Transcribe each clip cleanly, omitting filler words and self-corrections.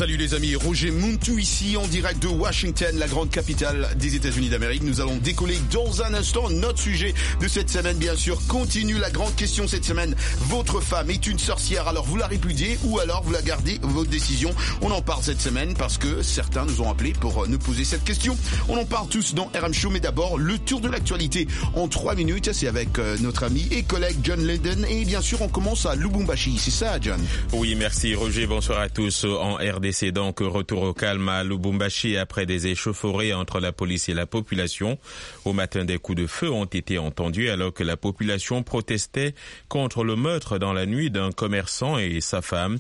Salut les amis, Roger Muntu ici en direct de Washington, la grande capitale des États-Unis d'Amérique. Nous allons décoller dans un instant. Notre sujet de cette semaine, bien sûr, continue. La grande question cette semaine, votre femme est une sorcière, alors vous la répudiez ou alors vous la gardez, votre décision. On en parle cette semaine parce que certains nous ont appelés pour nous poser cette question. On en parle tous dans RM Show, mais d'abord, le tour de l'actualité en 3 minutes. C'est avec notre ami et collègue John Leyden. Et bien sûr, on commence à Lubumbashi. C'est ça, John? Oui, merci Roger. Bonsoir à tous. En RDC, donc, retour au calme à Lubumbashi après des échauffourées entre la police et la population. Au matin, des coups de feu ont été entendus alors que la population protestait contre le meurtre dans la nuit d'un commerçant et sa femme.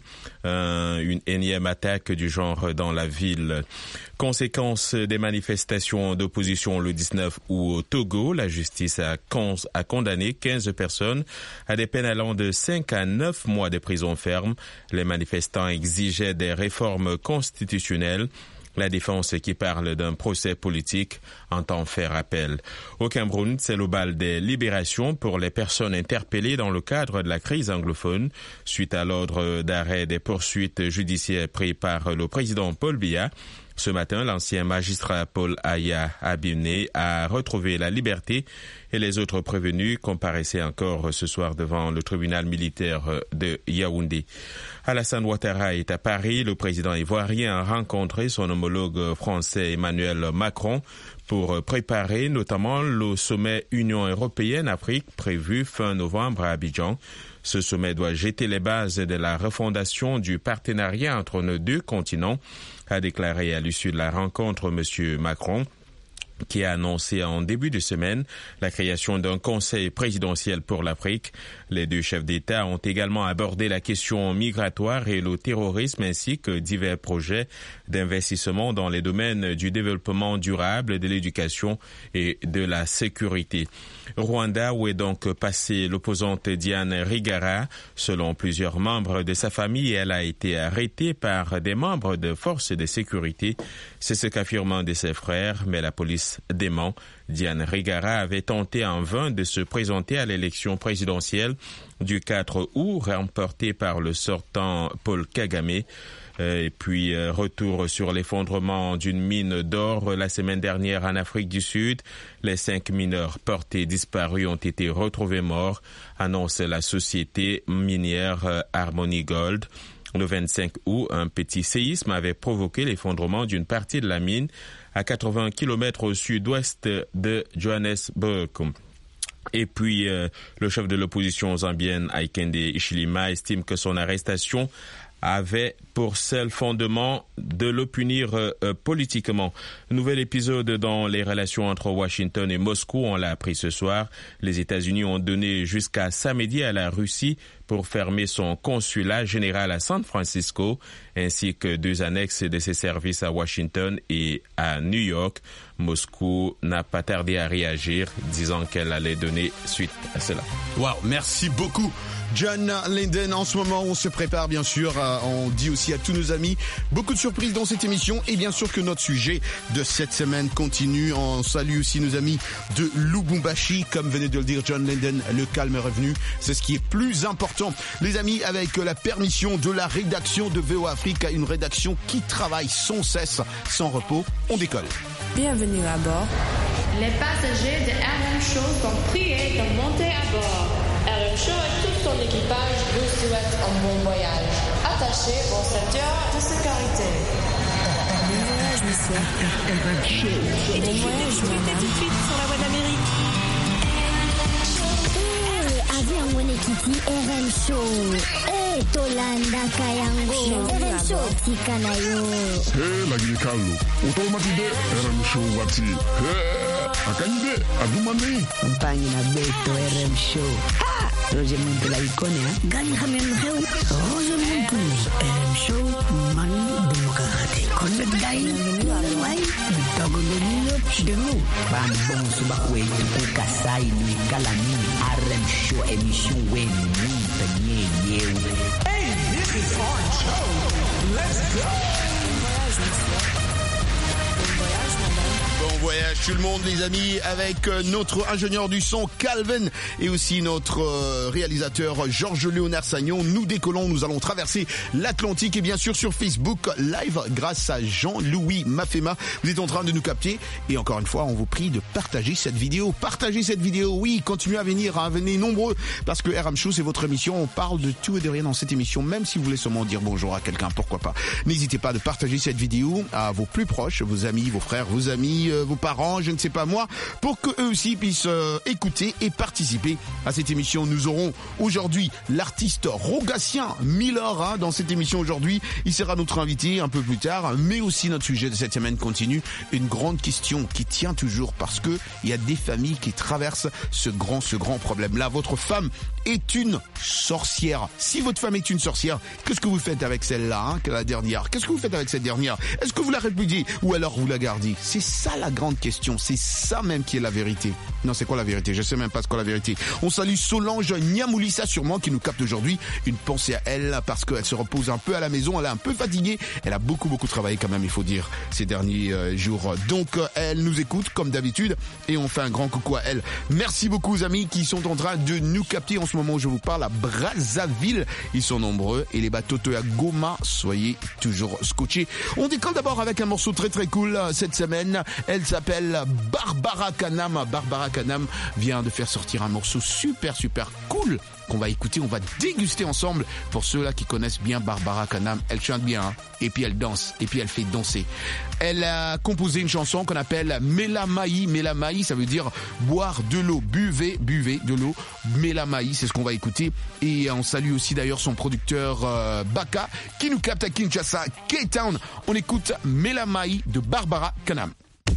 Une énième attaque du genre dans la ville. Conséquence des manifestations d'opposition le 19 août au Togo, la justice a condamné 15 personnes à des peines allant de 5 à 9 mois de prison ferme. Les manifestants exigeaient des réformes constitutionnelles. La défense, qui parle d'un procès politique, entend faire appel. Au Cameroun, c'est le bal des libérations pour les personnes interpellées dans le cadre de la crise anglophone, suite à l'ordre d'arrêt des poursuites judiciaires pris par le président Paul Biya. Ce matin, l'ancien magistrat Paul Aya Abimné a retrouvé la liberté et les autres prévenus comparaissaient encore ce soir devant le tribunal militaire de Yaoundé. Alassane Ouattara est à Paris. Le président ivoirien a rencontré son homologue français Emmanuel Macron pour préparer notamment le sommet Union européenne-Afrique prévu fin novembre à Abidjan. Ce sommet doit jeter les bases de la refondation du partenariat entre nos deux continents, a déclaré à l'issue de la rencontre M. Macron, qui a annoncé en début de semaine la création d'un conseil présidentiel pour l'Afrique. Les deux chefs d'État ont également abordé la question migratoire et le terrorisme ainsi que divers projets d'investissement dans les domaines du développement durable, de l'éducation et de la sécurité. Rwanda, où est donc passée l'opposante Diane Rwigara. Selon plusieurs membres de sa famille, elle a été arrêtée par des membres de forces de sécurité. C'est ce qu'affirme un de ses frères, mais la police dément. Diane Rwigara avait tenté en vain de se présenter à l'élection présidentielle du 4 août, remportée par le sortant Paul Kagame. Et puis, retour sur l'effondrement d'une mine d'or la semaine dernière en Afrique du Sud. Les 5 mineurs portés disparus ont été retrouvés morts, annonce la société minière Harmony Gold. Le 25 août, un petit séisme avait provoqué l'effondrement d'une partie de la mine à 80 km au sud-ouest de Johannesburg. Et puis, le chef de l'opposition zambienne, Hakainde Hichilema, estime que son arrestation avait pour seul fondement de le punir politiquement. Nouvel épisode dans les relations entre Washington et Moscou, on l'a appris ce soir. Les États-Unis ont donné jusqu'à samedi à la Russie pour fermer son consulat général à San Francisco, ainsi que 2 annexes de ses services à Washington et à New York. Moscou n'a pas tardé à réagir, disant qu'elle allait donner suite à cela. Wow, merci beaucoup, John Leyden. En ce moment, on se prépare, bien sûr. On dit aussi à tous nos amis, beaucoup de surprises dans cette émission. Et bien sûr que notre sujet de cette semaine continue. On salue aussi nos amis de Lubumbashi. Comme venait de le dire John Leyden, le calme est revenu. C'est ce qui est plus important. Les amis, avec la permission de la rédaction de VOA Afrique, une rédaction qui travaille sans cesse, sans repos, on décolle. Bienvenue à bord. Les passagers de RM Show sont priés de monter à bord. RM Show et tout son équipage vous souhaitent un bon voyage. Attachez vos ceintures de sécurité. Bon voyage, monsieur. RM Show. Et bon voyage, madame. Tout de suite sur la voie d'Amérique. Avion mwenyekiti RM Show. Tolanda Kayango. RM Show tikanayo. Lakini Carlo, utomatide RM Show wati. Akanyide adumani. Mpanyi na beto RM Show. Roger Muntu la ikone ha. Gani hamemreu. Roger Muntu. RM Show mani demokrati. Konde gai. Wai. Dogo domino chidemu. Bambon subakwe tukuka sai ni kalani. RM Show émission wen ni ye. Hey, this is our show. Let's go. Bon voyage tout le monde les amis avec notre ingénieur du son Calvin et aussi notre réalisateur Georges Léonard Sagnon. Nous décollons, nous allons traverser l'Atlantique et bien sûr sur Facebook Live grâce à Jean-Louis Mafema. Vous êtes en train de nous capter et encore une fois on vous prie de partager cette vidéo. Partagez cette vidéo, oui, continuez à venir, venez nombreux parce que RM Show c'est votre émission. On parle de tout et de rien dans cette émission, même si vous voulez seulement dire bonjour à quelqu'un, pourquoi pas. N'hésitez pas de partager cette vidéo à vos plus proches, vos amis, vos frères, vos amis, vos parents, je ne sais pas moi, pour qu'eux aussi puissent écouter et participer à cette émission. Nous aurons aujourd'hui l'artiste Rogatien Miller dans cette émission aujourd'hui. Il sera notre invité un peu plus tard, mais aussi notre sujet de cette semaine continue. Une grande question qui tient toujours parce que il y a des familles qui traversent ce grand problème-là. Votre femme est une sorcière. Si votre femme est une sorcière, qu'est-ce que vous faites avec celle-là, la dernière? Qu'est-ce que vous faites avec cette dernière? Est-ce que vous la répudiez ou alors vous la gardez? C'est ça la grande question. C'est ça même qui est la vérité. Non, c'est quoi la vérité? Je sais même pas ce qu'est la vérité. On salue Solange Niamoulissa sûrement qui nous capte aujourd'hui. Une pensée à elle parce qu'elle se repose un peu à la maison. Elle est un peu fatiguée. Elle a beaucoup travaillé quand même, il faut dire, ces derniers jours. Donc, elle nous écoute comme d'habitude et on fait un grand coucou à elle. Merci beaucoup aux amis qui sont en train de nous capter en ce moment où je vous parle à Brazzaville. Ils sont nombreux et les bateaux à Goma, soyez toujours scotchés. On décolle d'abord avec un morceau très cool cette semaine. Elle s'appelle Barbara Kanam. Barbara Kanam vient de faire sortir un morceau super cool qu'on va écouter, on va déguster ensemble. Pour ceux-là qui connaissent bien Barbara Kanam, elle chante bien, et puis elle danse, et puis elle fait danser. Elle a composé une chanson qu'on appelle Melamaï. Melamaï, ça veut dire boire de l'eau. Buvez de l'eau. Melamaï, c'est ce qu'on va écouter. Et on salue aussi d'ailleurs son producteur Baka, qui nous capte à Kinshasa, K-Town. On écoute Melamaï de Barbara Kanam.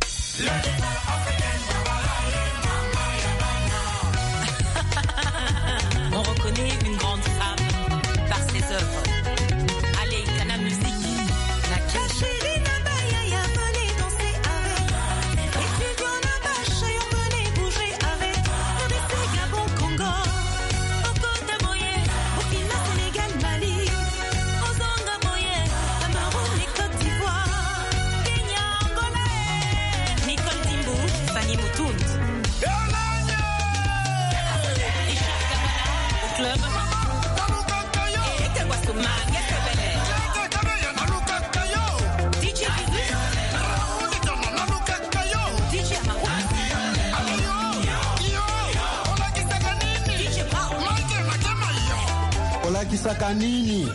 On reconnaît une grande femme par ses œuvres. Allez, Kanam Musique. La chérie Nabaya, venez danser avec. Étudiants Nabaya, venez bouger avec. RDC, Gabon, Congo. Au Côte d'Ivoire, Burkina, Sénégal, Mali. Au Zonga, Moyen, Cameroun et Côte d'Ivoire. Kenya, Angola. Nicole Dimbo, Fanny Moutound. Club. Ola kisaka nini?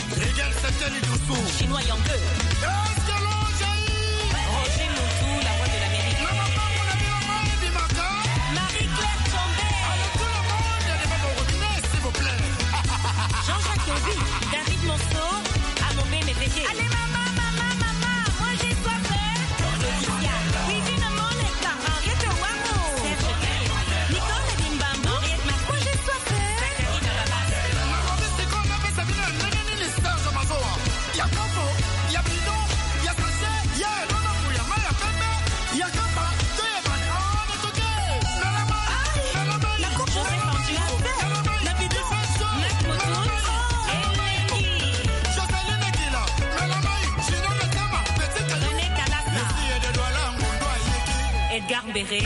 Chinois Yang Roger Moutou, la voix Edgar Béré.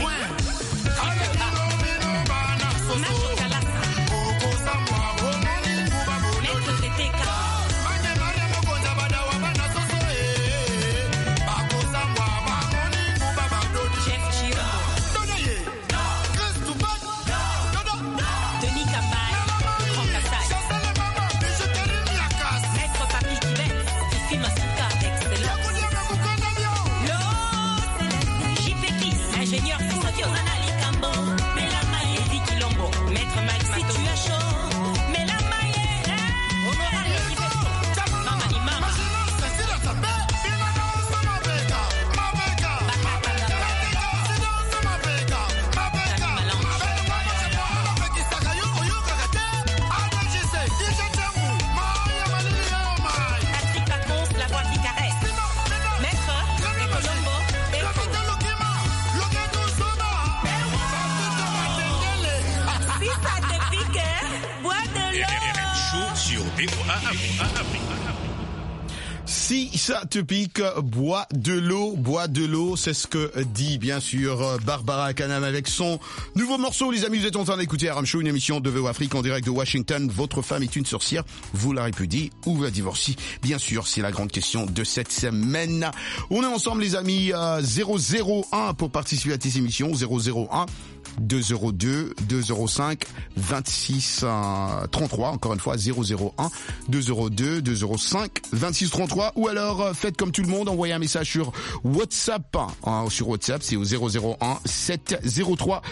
Si ça te pique, bois de l'eau, c'est ce que dit bien sûr Barbara Kanam avec son nouveau morceau. Les amis, vous êtes en train d'écouter RM Show, une émission de VO Afrique en direct de Washington. Votre femme est une sorcière, vous la répudiez ou vous la divorciez? Bien sûr, c'est la grande question de cette semaine. On est ensemble les amis, 001 pour participer à cette émission, 001 202 205 26 33, encore une fois 001 202 205 26 33, ou alors faites comme tout le monde, envoyez un message sur WhatsApp. Sur WhatsApp, c'est au 001 703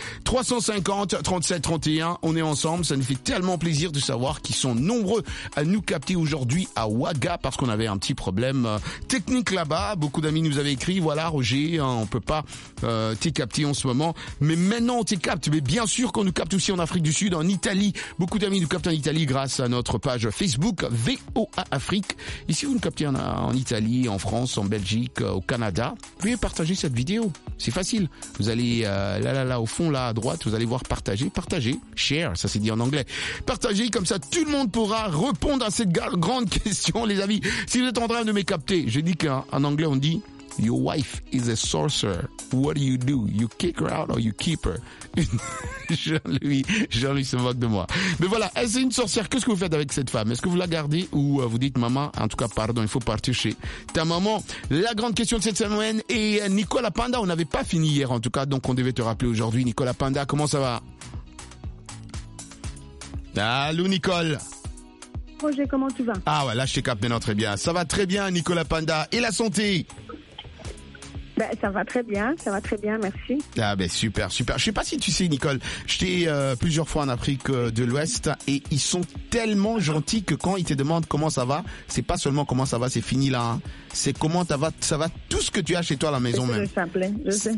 350 37 31. On est ensemble, ça nous fait tellement plaisir de savoir qu'ils sont nombreux à nous capter aujourd'hui à Ouaga, parce qu'on avait un petit problème technique là-bas. Beaucoup d'amis nous avaient écrit, voilà Roger, on peut pas t'es capté en ce moment, mais maintenant on t'es capte. Mais bien sûr qu'on nous capte aussi en Afrique du Sud, en Italie. Beaucoup d'amis nous captent en Italie grâce à notre page Facebook VOA Afrique. Et si vous nous captez en Italie, en France, en Belgique, au Canada, vous pouvez partager cette vidéo. C'est facile. Vous allez là au fond, là à droite, vous allez voir partager, share, ça c'est dit en anglais. Partagez, comme ça tout le monde pourra répondre à cette grande question, les amis. Si vous êtes en train de me capter, je dis qu'en anglais on dit your wife is a sorcerer. What do? You kick her out or you keep her? Jean-Louis se moque de moi. Mais voilà, elle c'est une sorcière. Qu'est-ce que vous faites avec cette femme? Est-ce que vous la gardez ou vous dites maman, en tout cas pardon, il faut partir chez ta maman? La grande question de cette semaine. Et Nicolas Panda, on n'avait pas fini hier en tout cas, donc on devait te rappeler aujourd'hui. Nicolas Panda, comment ça va? Allô Nicole. Roger, comment tu vas? Ah ouais, là je te capte maintenant très bien. Ça va très bien Nicolas Panda. Et la santé? Ça va très bien, merci. Ah ben super. Je sais pas si tu sais Nicole, j'étais plusieurs fois en Afrique de l'Ouest et ils sont tellement gentils que quand ils te demandent comment ça va, c'est pas seulement comment ça va, c'est fini là. Hein. C'est comment ça va tout ce que tu as chez toi à la maison même. Je sais.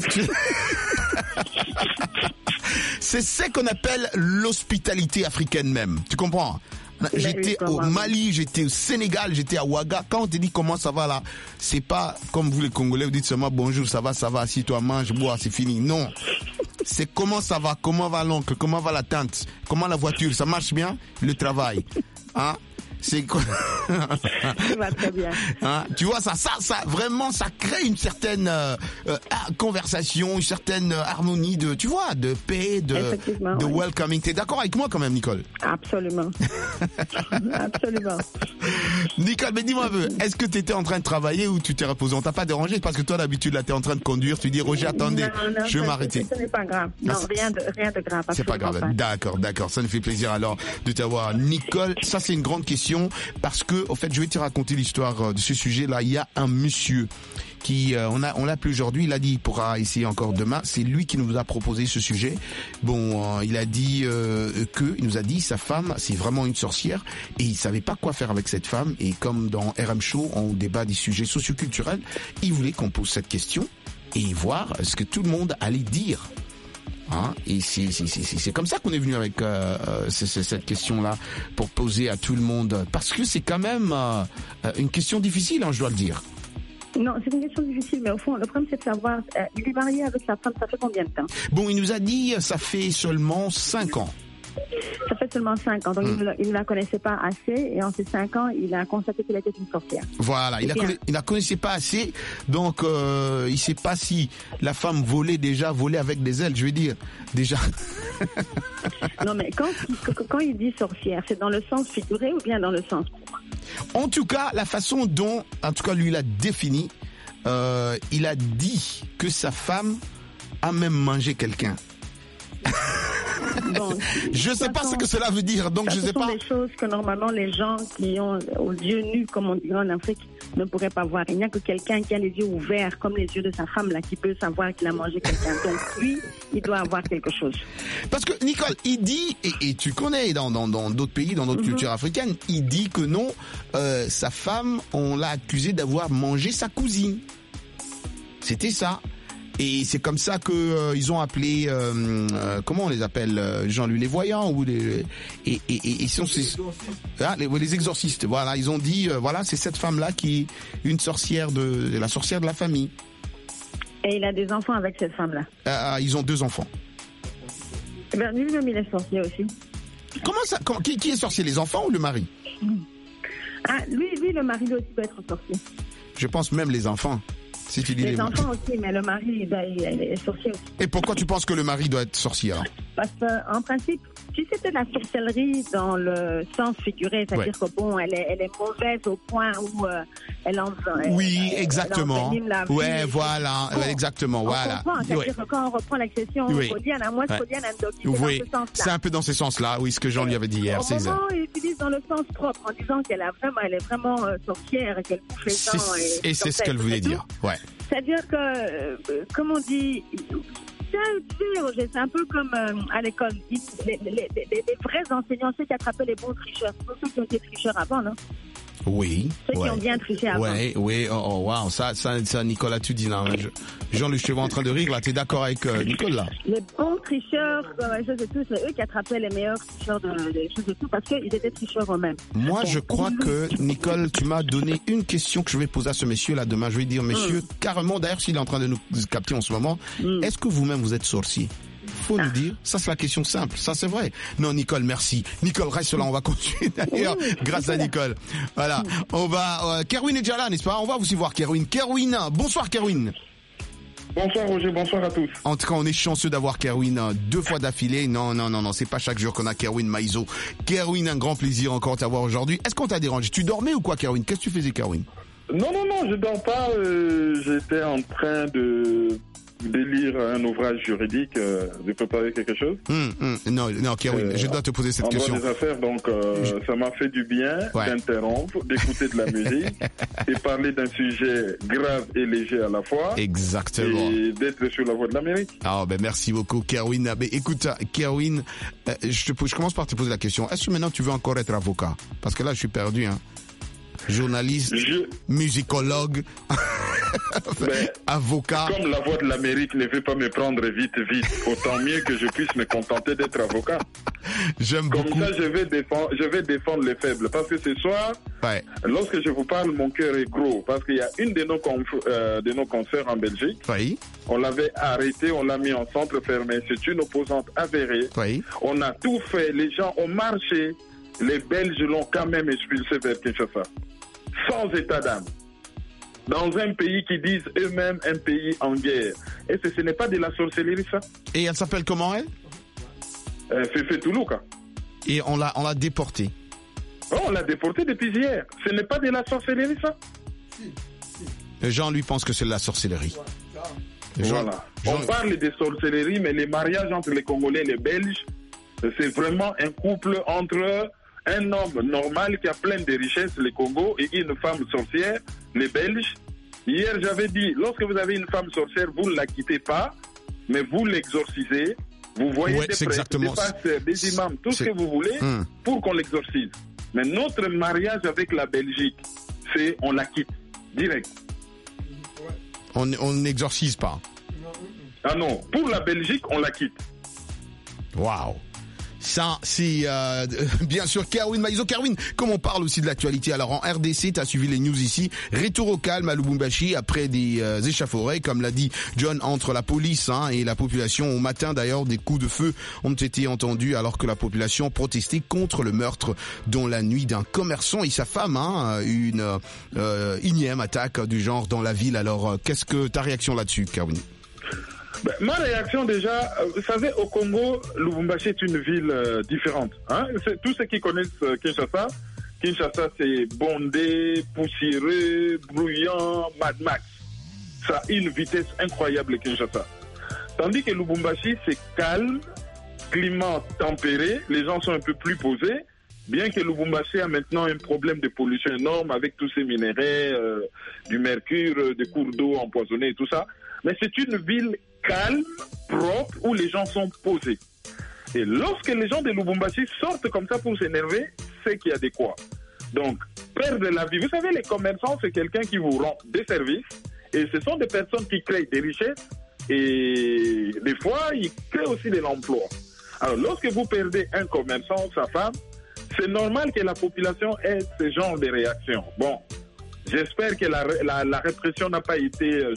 C'est ce qu'on appelle l'hospitalité africaine même. Tu comprends? J'étais au Mali, j'étais au Sénégal, j'étais à Ouaga. Quand on te dit comment ça va là, c'est pas comme vous les Congolais, vous dites seulement bonjour, ça va, assis-toi, mange, bois, c'est fini. Non. C'est comment ça va, comment va l'oncle, comment va la tante, comment la voiture, ça marche bien, le travail. Hein? C'est quoi? Ça va très bien. Hein? Tu vois, ça vraiment, ça crée une certaine conversation, une certaine harmonie de paix, de welcoming. T'es d'accord avec moi quand même, Nicole? Absolument. Absolument. Nicole, mais dis-moi un peu, est-ce que tu étais en train de travailler ou tu t'es reposé? On t'a pas dérangé parce que toi, d'habitude, là, t'es en train de conduire, tu dis, Roger, attendez, je vais m'arrêter. Ce n'est pas grave. Non, rien de grave. C'est pas grave. D'accord. Ça nous fait plaisir alors de t'avoir, Nicole. Ça, c'est une grande question parce que, au fait, je vais te raconter l'histoire de ce sujet-là. Il y a un monsieur qui, on l'a appelé aujourd'hui, il a dit il pourra essayer encore demain. C'est lui qui nous a proposé ce sujet. Bon, il a dit il nous a dit sa femme, c'est vraiment une sorcière et il savait pas quoi faire avec cette femme. Et comme dans RM Show, on débat des sujets socioculturels, il voulait qu'on pose cette question et voir ce que tout le monde allait dire. Hein, et c'est comme ça qu'on est venu avec cette question-là pour poser à tout le monde parce que c'est quand même une question difficile, hein, je dois le dire. Non, c'est une question difficile, mais au fond, le problème c'est de savoir, il est marié avec sa femme, ça fait combien de temps? Bon, il nous a dit ça fait seulement 5 ans. Ça fait seulement 5 ans, donc il ne la connaissait pas assez, et en ces 5 ans, il a constaté qu'elle était une sorcière. Voilà, il la connaissait pas assez, donc il sait pas si la femme volait avec des ailes, je veux dire, déjà. Non, mais quand il dit sorcière, c'est dans le sens figuré ou bien dans le sens propre? En tout cas, la façon dont, lui l'a défini, il a dit que sa femme a même mangé quelqu'un. Bon, je sais pas ce que cela veut dire, donc je sais pas. Ce sont des choses que normalement les gens qui ont aux yeux nus, comme on dirait en Afrique, ne pourraient pas voir. Il n'y a que quelqu'un qui a les yeux ouverts, comme les yeux de sa femme, là, qui peut savoir qu'il a mangé quelqu'un. Donc lui, il doit avoir quelque chose. Parce que Nicole, il dit, et tu connais dans d'autres pays, dans d'autres cultures africaines, il dit que non, sa femme, on l'a accusé d'avoir mangé sa cousine. C'était ça. Et c'est comme ça que ils ont appelé comment on les appelle, Jean-Louis, les voyants ou les sont les exorcistes. Voilà, ils ont dit voilà, c'est cette femme là qui est une sorcière la sorcière de la famille. Et il a des enfants avec cette femme là. Ils ont 2 enfants. Eh ben lui-même il est sorcier aussi. Comment ça, qui est sorcier, les enfants ou le mari? Lui le mari doit aussi être sorcier. Je pense même les enfants. Si tu dis les enfants aussi, mais le mari, il est sorcier aussi. Et pourquoi tu penses que le mari doit être sorcier? Parce qu'en principe, si c'était de la sorcellerie dans le sens figuré, c'est-à-dire que bon, elle est mauvaise au point où elle en... Oui, exactement. Ouais, voilà, bon, exactement, voilà. C'est-à-dire que quand on reprend l'expression codienne, à moi, codienne, oui, c'est un peu dans ce sens-là, oui, ce que Jean lui avait dit hier. Au moment où il utilise dans le sens propre, en disant elle est vraiment sorcière et qu'elle bouffe les gens. Et c'est ce qu'elle voulait dire, ouais. C'est-à-dire que, comme on dit, c'est un peu comme à l'école. Les vrais enseignants, ceux qui attrapaient les bons tricheurs, ceux qui ont été tricheurs avant, non? Oui. Ceux qui ont bien triché avant. Oui, wow, ça, Nicolas, tu dis là. Jean-Luc, je suis en train de rire là. T'es d'accord avec Nicolas? Les bons tricheurs, c'est eux qui attrapaient les meilleurs tricheurs des choses et tout, parce qu'ils étaient tricheurs eux-mêmes. Moi, je crois que, Nicole, tu m'as donné une question que je vais poser à ce monsieur là demain. Je vais dire, monsieur, carrément, d'ailleurs, s'il est en train de nous capter en ce moment, est-ce que vous-même vous êtes sorcier? Faut nous dire, ça c'est la question simple, ça c'est vrai. Non, Nicole, merci. Nicole, reste là, on va continuer d'ailleurs, grâce à Nicole. Voilà, on va... Kerwin est déjà là, n'est-ce pas? On va aussi voir Kerwin. Kerwin, bonsoir Kerwin. Bonsoir Roger, bonsoir à tous. En tout cas, on est chanceux d'avoir Kerwin 2 fois d'affilée. Non, c'est pas chaque jour qu'on a Kerwin Maïzo. Kerwin, un grand plaisir encore de t'avoir aujourd'hui. Est-ce qu'on t'a dérangé? Tu dormais ou quoi, Kerwin? Qu'est-ce que tu faisais, Kerwin? Non, je dors pas. J'étais en train de lire un ouvrage juridique, de préparer quelque chose. Non, Kerwin, je dois te poser cette question. En des affaires, donc ça m'a fait du bien d'interrompre, d'écouter de la musique et parler d'un sujet grave et léger à la fois. Exactement. Et d'être sur la voie de l'Amérique. Merci beaucoup, Kerwin. Écoute, Kerwin, je commence par te poser la question. Est-ce que maintenant tu veux encore être avocat? Parce que là, je suis perdu, hein. Journaliste, musicologue, avocat. Comme la voix de l'Amérique ne veut pas me prendre vite, autant mieux que je puisse me contenter d'être avocat. J'aime beaucoup. Comme ça, je vais défendre les faibles. Parce que ce soir, lorsque je vous parle, mon cœur est gros. Parce qu'il y a une de nos consoeurs en Belgique. On l'avait arrêtée, on l'a mis en centre fermé. C'est une opposante avérée. On a tout fait. Les gens ont marché. Les Belges l'ont quand même expulsé vers Kinshasa. Sans état d'âme. Dans un pays qui disent eux-mêmes un pays en guerre. Et ce n'est pas de la sorcellerie, ça? Et elle s'appelle comment, elle? Fefe Toulouka. Et on l'a déportée? On l'a déportée depuis hier. Ce n'est pas de la sorcellerie, ça? Jean, lui, pense que c'est de la sorcellerie. Voilà. On parle de sorcellerie, mais les mariages entre les Congolais et les Belges, c'est vraiment un couple entre un homme normal qui a plein de richesses, les Congo, et une femme sorcière, les Belges. Hier, j'avais dit, lorsque vous avez une femme sorcière, vous ne la quittez pas, mais vous l'exorcisez. Vous voyez des prêtres, des pasteurs, des imams, tout ce que vous voulez pour qu'on l'exorcise. Mais notre mariage avec la Belgique, c'est on la quitte, direct. On n'exorcise pas. Ah non, pour la Belgique, on la quitte. Waouh. Ça, c'est bien sûr Kerwin Maïzo. Kerwin, comme on parle aussi de l'actualité, alors en RDC, tu as suivi les news ici. Retour au calme à Lubumbashi après des échauffourées, comme l'a dit John, entre la police et la population. Au matin, d'ailleurs, des coups de feu ont été entendus alors que la population protestait contre le meurtre dans la nuit d'un commerçant et sa femme. Une énième attaque du genre dans la ville. Alors, qu'est-ce que ta réaction là-dessus, Kerwin? Ma réaction déjà, vous savez, au Congo, Lubumbashi est une ville différente. Tous ceux qui connaissent Kinshasa, c'est bondé, poussiéreux, bruyant, Mad Max. Ça a une vitesse incroyable, Kinshasa. Tandis que Lubumbashi, c'est calme, climat tempéré, les gens sont un peu plus posés, bien que Lubumbashi a maintenant un problème de pollution énorme avec tous ces minéraux, du mercure, des cours d'eau empoisonnés et tout ça. Mais c'est une ville calme, propre, où les gens sont posés. Et lorsque les gens de Lubumbashi sortent comme ça pour s'énerver, c'est qu'il y a des quoi. Donc, perdre la vie. Vous savez, les commerçants, c'est quelqu'un qui vous rend des services, et ce sont des personnes qui créent des richesses, et des fois, ils créent aussi de l'emploi. Alors, lorsque vous perdez un commerçant, sa femme, c'est normal que la population ait ce genre de réaction. Bon, j'espère que la répression n'a pas été,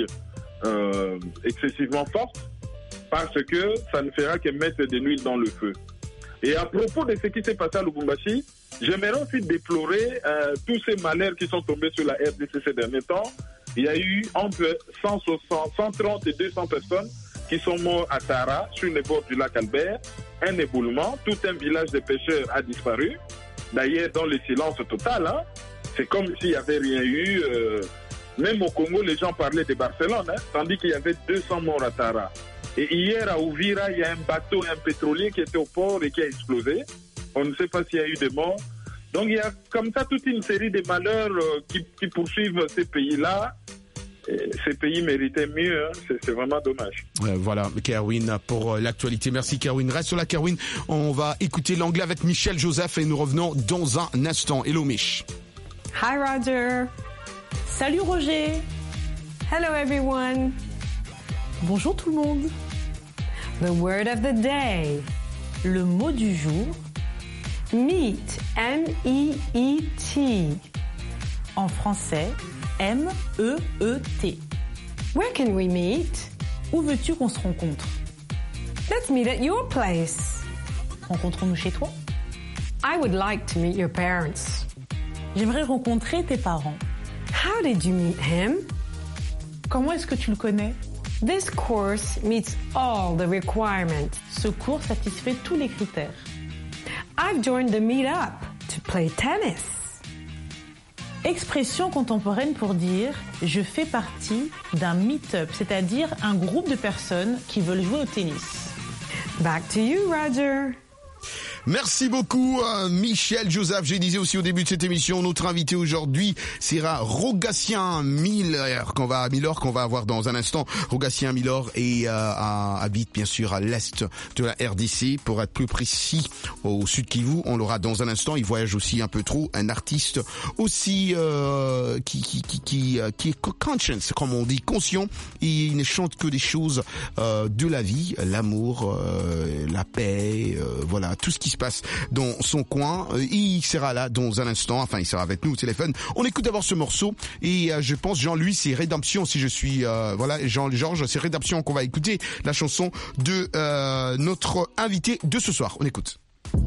excessivement forte, parce que ça ne fera que mettre de l'huile dans le feu. Et à propos de ce qui s'est passé à Lubumbashi, j'aimerais aussi déplorer tous ces malheurs qui sont tombés sur la RDC ces derniers temps. Il y a eu entre 130 et 200 personnes qui sont mortes à Tara, sur les bords du lac Albert. Un éboulement, tout un village de pêcheurs a disparu. D'ailleurs, dans le silence total, c'est comme s'il n'y avait rien eu. Même au Congo, les gens parlaient de Barcelone, tandis qu'il y avait 200 morts à Tara. Et hier, à Ouvira, il y a un bateau, un pétrolier qui était au port et qui a explosé. On ne sait pas s'il y a eu des morts. Donc, il y a comme ça toute une série de malheurs qui poursuivent ces pays-là. Et ces pays méritaient mieux, c'est vraiment dommage. Voilà, Kerwin, pour l'actualité. Merci, Kerwin. Reste là, Kerwin. On va écouter l'anglais avec Michel Joseph et nous revenons dans un instant. Hello, Mich. Hi, Roger. Salut, Roger. Hello, everyone. Bonjour, tout le monde. The word of the day. Le mot du jour. Meet, M-E-E-T. En français, M-E-E-T. Where can we meet? Où veux-tu qu'on se rencontre? Let's meet at your place. Rencontrons-nous chez toi? I would like to meet your parents. J'aimerais rencontrer tes parents. How did you meet him? Comment est-ce que tu le connais? This course meets all the requirements. Ce cours satisfait tous les critères. I've joined the meet-up to play tennis. Expression contemporaine pour dire « je fais partie d'un meet-up », c'est-à-dire un groupe de personnes qui veulent jouer au tennis. Back to you, Roger. Merci beaucoup, Michel Joseph. J'ai disais aussi au début de cette émission, notre invité aujourd'hui sera Rogatien Miller qu'on va avoir dans un instant. Rogatien Miller habite bien sûr à l'est de la RDC, pour être plus précis au sud Kivu. On l'aura dans un instant. Il voyage aussi un peu trop. Un artiste aussi qui est conscious, comme on dit, conscient. Il ne chante que des choses de la vie, l'amour, la paix, voilà, tout ce qui se passe dans son coin. Il sera là dans un instant, enfin il sera avec nous au téléphone. On écoute d'abord ce morceau et je pense Jean-Louis, c'est Rédemption, si je suis Jean-Georges, c'est Rédemption qu'on va écouter, la chanson de notre invité de ce soir. On écoute.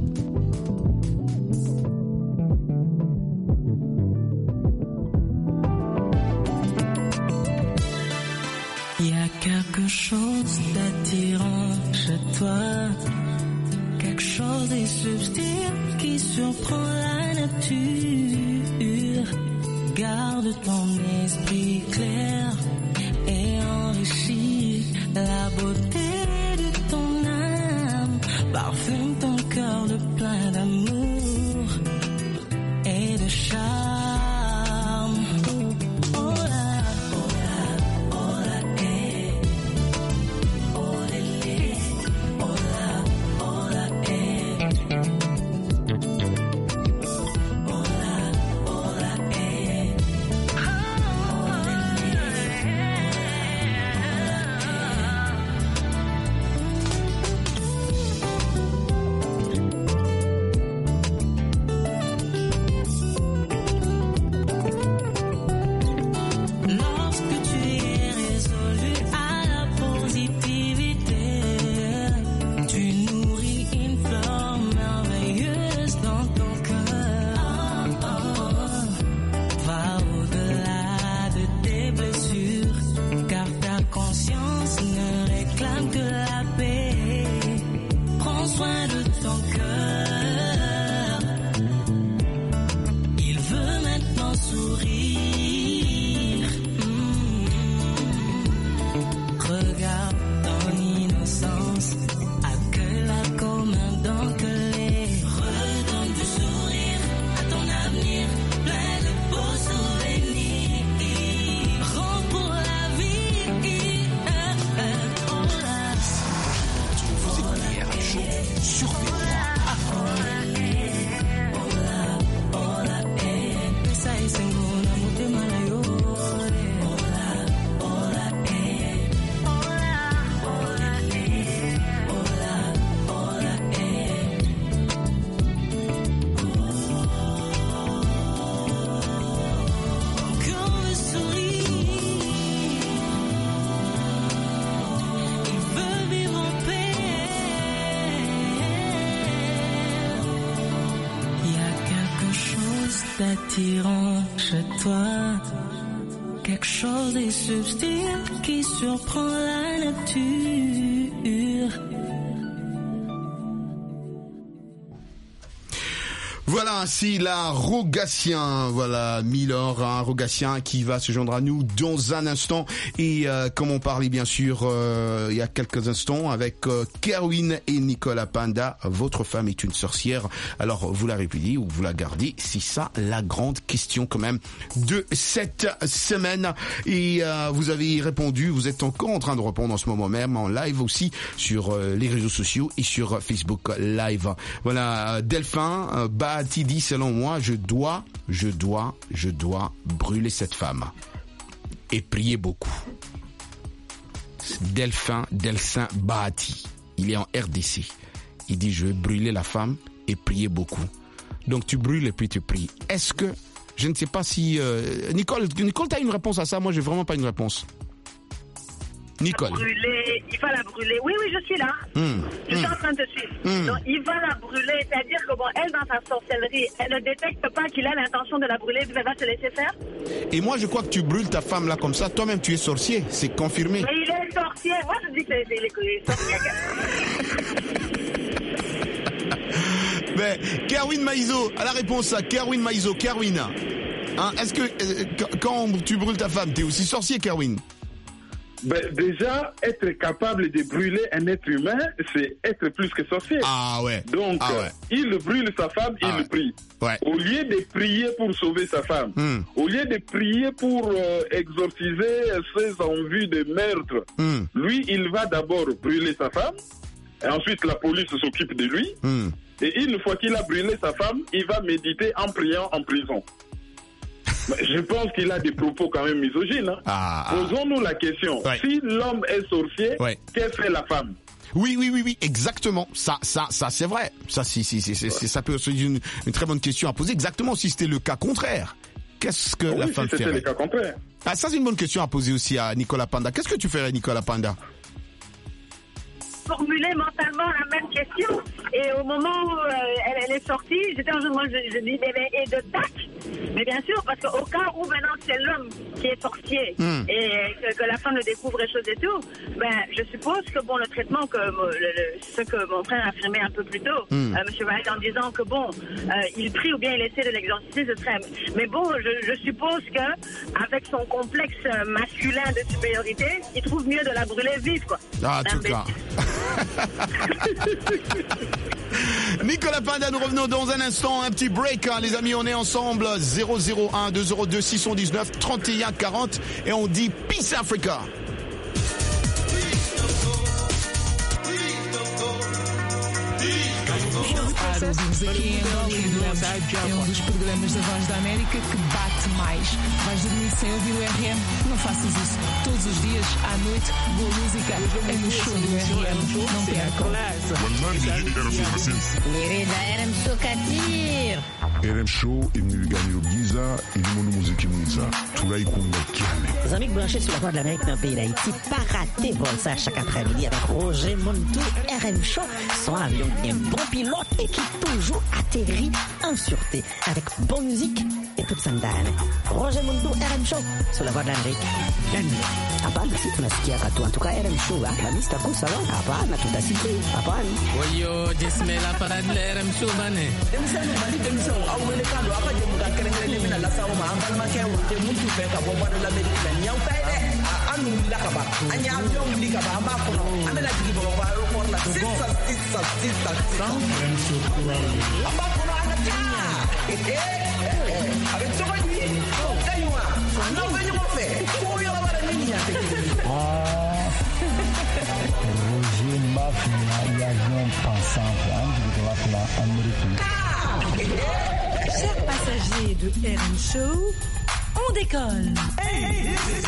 Il y a quelque chose d'attirant chez toi, quelque chose de subtil qui surprend la nature. Garde ton esprit clair et enrichis la beauté de ton âme. Parfume ton cœur de plein d'amour et de charme. trouve de la paix. Prends soin de ton cœur. Il veut maintenant sourire. Regarde ton innocence, accueille-la comme un don que l'est. Redonne du sourire à ton avenir, plein de beaux souvenirs. Rends pour la vie. Vous écoutez RM Show sur VOA. D'attirant chez toi, quelque chose de subtil qui surprend la nature. Voilà ainsi la Rogatien, voilà Milor, un Rogatien qui va se joindre à nous dans un instant. Et comme on parlait bien sûr il y a quelques instants avec Kerwin et Nicolas Panda, votre femme est une sorcière. Alors vous la répudiez ou vous la gardez? C'est ça la grande question quand même de cette semaine. Et vous avez répondu, vous êtes encore en train de répondre en ce moment même en live aussi sur les réseaux sociaux et sur Facebook Live. Voilà, Delphin Bahati dit, selon moi, je dois brûler cette femme et prier beaucoup. Delphin Bahati, il est en RDC. Il dit, je vais brûler la femme et prier beaucoup. Donc tu brûles et puis tu pries. Est-ce que, je ne sais pas si... Nicole, t'as une réponse à ça? Moi, j'ai vraiment pas une réponse. Nicole. Il va la brûler. Oui, je suis là. Je suis en train de suivre. Donc, il va la brûler. C'est-à-dire que, bon, elle, dans sa sorcellerie, elle ne détecte pas qu'il a l'intention de la brûler, puis elle va se laisser faire. Et moi, je crois que tu brûles ta femme là comme ça. Toi-même, tu es sorcier. C'est confirmé. Mais il est sorcier. Moi, je dis qu'il est sorcier. Mais, Kerwin Maïzo, à la réponse à Kerwin Maïzo. Kerwin, hein, est-ce que quand tu brûles ta femme, t'es aussi sorcier, Kerwin? Ben, déjà, être capable de brûler un être humain, c'est être plus que sorcier. Ah ouais. Donc, il brûle sa femme, il prie. Ouais. Au lieu de prier pour sauver sa femme, au lieu de prier pour exorciser ses envies de meurtre, lui, il va d'abord brûler sa femme, et ensuite la police s'occupe de lui, et une fois qu'il a brûlé sa femme, il va méditer en priant en prison. Je pense qu'il a des propos quand même misogynes. Hein. Posons-nous la question. Si l'homme est sorcier, qu'est-ce que fait la femme? Oui, exactement. Ça, c'est vrai. Ça, ça peut être une très bonne question à poser. Exactement, si c'était le cas contraire. Qu'est-ce que la femme ferait? Si c'était le cas contraire. Ah, ça, c'est une bonne question à poser aussi à Nicolas Panda. Qu'est-ce que tu ferais, Nicolas Panda? Formuler mentalement la même question. Et au moment où elle est sortie, j'étais en moi, je dis, et de tac. Mais bien sûr, parce qu'au cas où maintenant c'est l'homme qui est sorcier et que la femme le découvre les choses et tout, ben je suppose que bon, le traitement que ce que mon frère affirmait un peu plus tôt, Monsieur Wright, en disant que bon, il prie ou bien il essaie de l'exorciser, ce serait. Mais bon, je suppose que avec son complexe masculin de supériorité, il trouve mieux de la brûler vive, quoi. Ah, en tout cas. Nicolas Panda, nous revenons dans un instant, un petit break, hein, les amis, on est ensemble, 001 202 619 31 40 et on dit Peace Africa. Ouvimos aqui em Angola e é dos programas da Voz da América que bate mais. Vais dormir sem ouvir o RM? Não faças isso. Todos os dias, à noite, boa música é no show do RM. Não percam. Querida, era-me só catir. RM Show imnibiganiro byiza irimo n'umuziki mwiza turayikunda cyane. Les amis branchés sur la voie de l'Amérique dans le pays d'Haïti, pas rater vol ça chaque après-midi avec Roger Montou, RM Show, son avion bien bon pilote et qui toujours atterrit en sûreté avec bonne musique et toute sa ndani. Roger Montou, RM Show, sur la voie de l'Amérique. Hapana, si tunasikia katu. En tout cas, RM Show, la lista kusa lo. Hapana, tutasikia. Hapana. Oyo, jismela para RM Show bane. Demisano, mali demisano. Au wele kando, apa je muka kerengere mina la sawo ma ambal ma kewa. Te muntu feka bo bado la medicine. Nyau taide. Anu la kaba. Anya avion li kaba amba kono. Anda la jigi bo ba ko la. Sisa. RM Show kurale. Amba kono anda ta. Avec ça va dire. Kaywa. Non, venez mo fe. Ko yo la bara nini ya te. Roger Mafia, il y a un pensant américain. Chers passagers de RM Show, on décolle. Hey, this is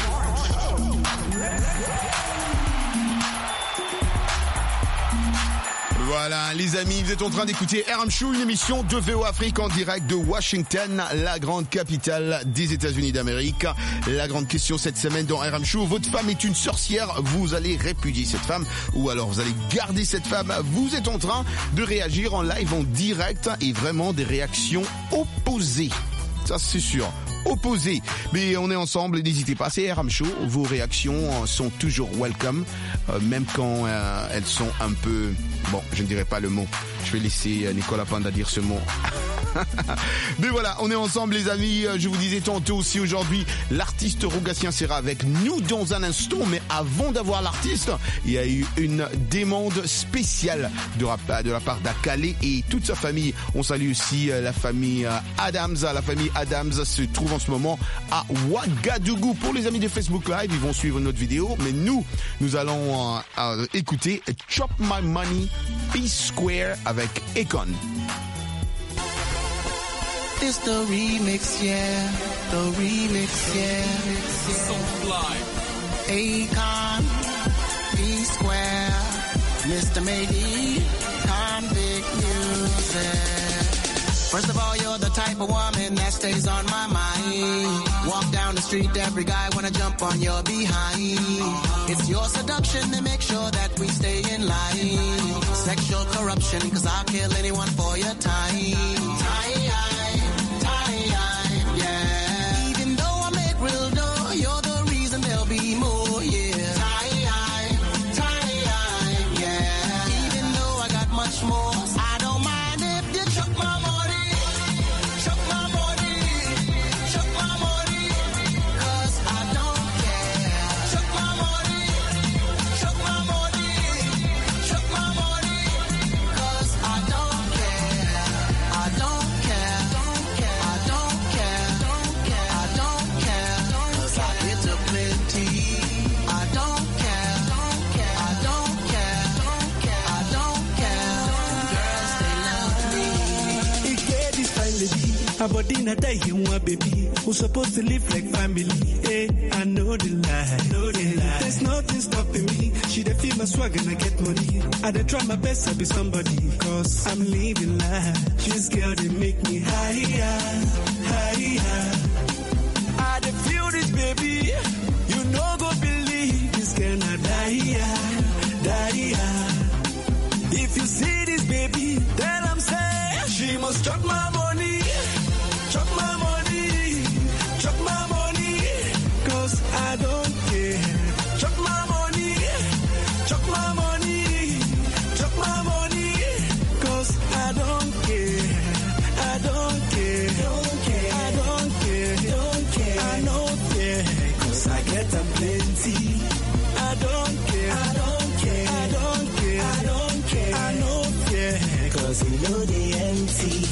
Voilà, les amis, vous êtes en train d'écouter RM Show, une émission de VO Afrique en direct de Washington, la grande capitale des États-Unis d'Amérique. La grande question cette semaine dans RM Show, votre femme est une sorcière, vous allez répudier cette femme ou alors vous allez garder cette femme. Vous êtes en train de réagir en live, en direct et vraiment des réactions opposées. Ça, c'est sûr. Opposés. Mais on est ensemble, n'hésitez pas, c'est RM Show, vos réactions sont toujours welcome, même quand elles sont un peu... Bon, je ne dirai pas le mot, je vais laisser Nicolas Panda dire ce mot. Mais voilà, on est ensemble les amis, je vous disais tantôt aussi aujourd'hui, l'artiste Rogatien sera avec nous dans un instant, mais avant d'avoir l'artiste, il y a eu une demande spéciale de la part d'Akale et toute sa famille. On salue aussi la famille Adams. La famille Adams se trouve en ce moment à Ouagadougou. Pour les amis de Facebook Live, ils vont suivre notre vidéo, mais nous allons écouter Chop My Money, P-Square avec Akon. It's the remix, yeah. The remix, yeah. So fly. Akon, P-Square, Mr. Maybe, Convict Music. First of all, you're the type of woman that stays on my mind. Walk down the street, every guy wanna jump on your behind. It's your seduction that makes sure that we stay in line. Sexual corruption, cause I'll kill anyone for your time. Her body in a day, you want baby. Who's supposed to live like family? Hey, I know the lie. There's nothing stopping me. She dey feel my swag and I get money. I dey try my best to be somebody. Cause I'm living life. This girl, they make me higher. I dey feel this baby. You know go believe this girl not die. If you see this baby, then I'm saying she must chop my money. Chop my money, cause I don't care. Chop my money, cause I don't care. I don't care, cause I get them plenty. I don't care, cause you know they empty.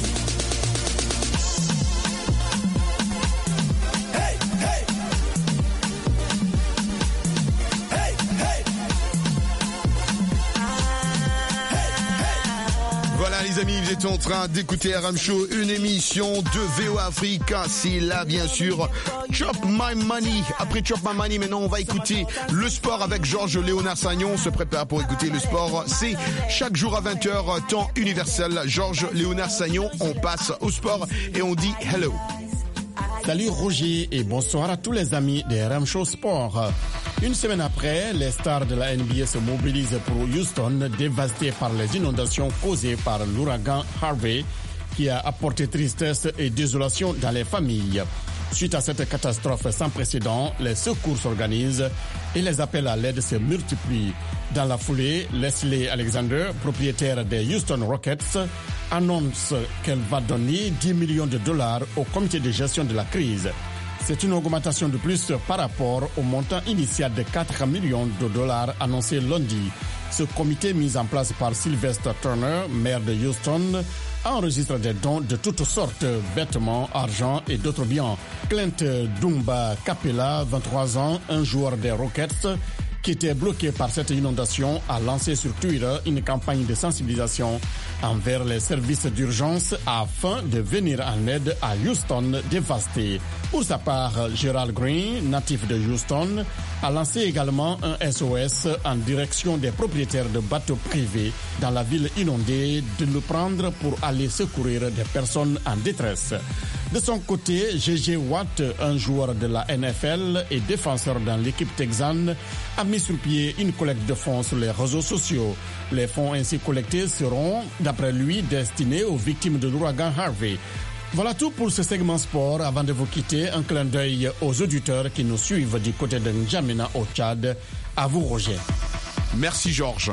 les amis, vous êtes en train d'écouter RM Show, une émission de VOA Africa. C'est là, bien sûr, Chop My Money. Après Chop My Money, maintenant, on va écouter le sport avec Georges Léonard Sagnon. On se prépare pour écouter le sport. C'est chaque jour à 20h, temps universel. Georges Léonard Sagnon, on passe au sport et on dit hello. Salut Roger et bonsoir à tous les amis de RM Show Sport. Une semaine après, les stars de la NBA se mobilisent pour Houston, dévasté par les inondations causées par l'ouragan Harvey, qui a apporté tristesse et désolation dans les familles. Suite à cette catastrophe sans précédent, les secours s'organisent et les appels à l'aide se multiplient. Dans la foulée, Leslie Alexander, propriétaire des Houston Rockets, annonce qu'elle va donner $10 millions au comité de gestion de la crise. C'est une augmentation de plus par rapport au montant initial de $4 millions annoncé lundi. Ce comité mis en place par Sylvester Turner, maire de Houston, enregistre des dons de toutes sortes, vêtements, argent et d'autres biens. Clint Dumba Capella, 23 ans, un joueur des Rockets, qui était bloqué par cette inondation, a lancé sur Twitter une campagne de sensibilisation envers les services d'urgence afin de venir en aide à Houston dévasté. Pour sa part, Gerald Green, natif de Houston, a lancé également un SOS en direction des propriétaires de bateaux privés dans la ville inondée de le prendre pour aller secourir des personnes en détresse. De son côté, J.J. Watt, un joueur de la NFL et défenseur dans l'équipe texane, a mis sur pied une collecte de fonds sur les réseaux sociaux. Les fonds ainsi collectés seront, d'après lui, destinés aux victimes de l'ouragan Harvey. Voilà tout pour ce segment sport. Avant de vous quitter, un clin d'œil aux auditeurs qui nous suivent du côté de N'Djamena au Tchad. À vous, Roger. Merci, Georges.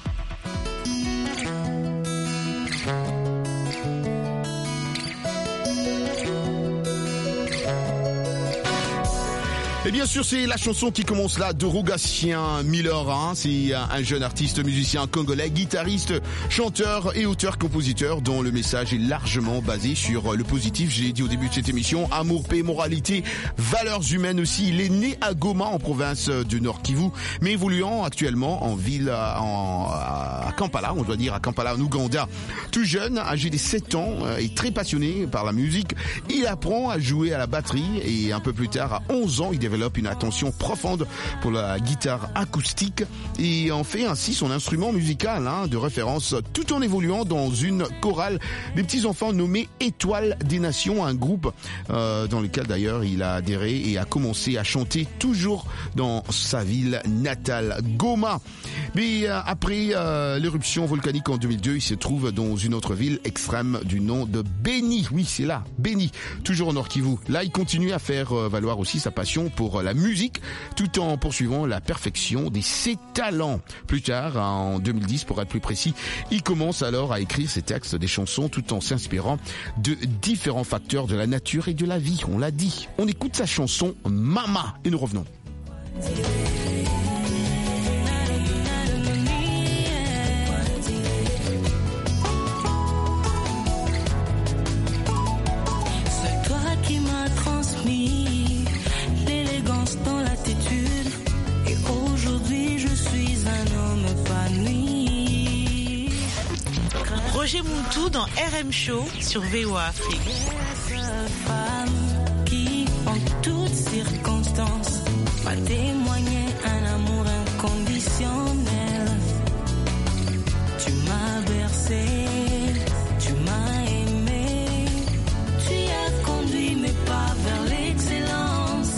Et bien sûr, c'est la chanson qui commence là de Rogatien Miller. C'est un jeune artiste, musicien congolais, guitariste, chanteur et auteur-compositeur dont le message est largement basé sur le positif. J'ai dit au début de cette émission, amour, paix, moralité, valeurs humaines aussi. Il est né à Goma, en province du Nord Kivu, mais évoluant actuellement en ville, à Kampala, on doit dire à Kampala, en Ouganda. Tout jeune, âgé de 7 ans et très passionné par la musique, il apprend à jouer à la batterie et un peu plus tard, à 11 ans, il développe une attention profonde pour la guitare acoustique et en fait ainsi son instrument musical de référence, tout en évoluant dans une chorale des petits enfants nommée Étoile des Nations, un groupe dans lequel d'ailleurs il a adhéré et a commencé à chanter toujours dans sa ville natale, Goma. Mais après l'éruption volcanique en 2002, il se trouve dans une autre ville extrême du nom de Beni. Oui, c'est là, Beni, toujours au Nord Kivu. Là, il continue à faire valoir aussi sa passion pour la musique, tout en poursuivant la perfection de ses talents. Plus tard, en 2010 pour être plus précis, il commence alors à écrire ses textes, des chansons, tout en s'inspirant de différents facteurs de la nature et de la vie. On l'a dit. On écoute sa chanson Mama et nous revenons. Roger Muntu dans RM Show sur VOA Afrique. Femme qui, en toutes circonstances, va témoigner un amour inconditionnel. Tu m'as bercé, tu m'as aimé, tu as conduit mes pas vers l'excellence.